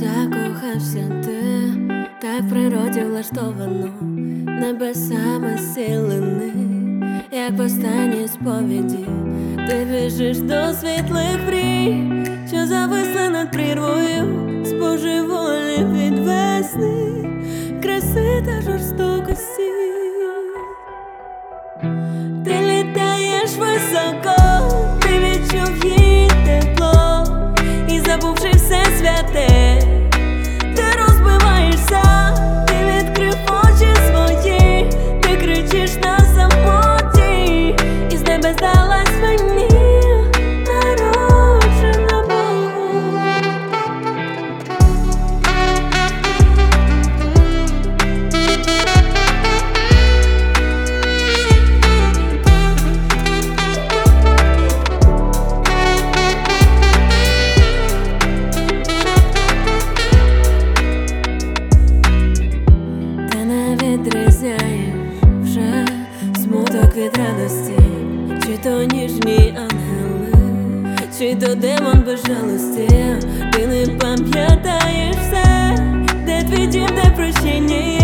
закохався ти, так в природі влаштовано, небесами зцілені, як в останній сповіді. Ти біжиш до світлих мрій, що зависли над прірвою, збожеволі від весни, краси та жорстокості. Ти літаєш високо, ти відчув її тепло, і забувши все святе, ти розбиваєшся, ти відкрив очі свої, ти кричиш на самоті, і з небес здалась мені народжена Богом. Відрізняєш вже смуток від радості, чи то ніжні ангели, чи то демон безжалості. Ти не пам'ятаєш все, де твій дім, де прощення є.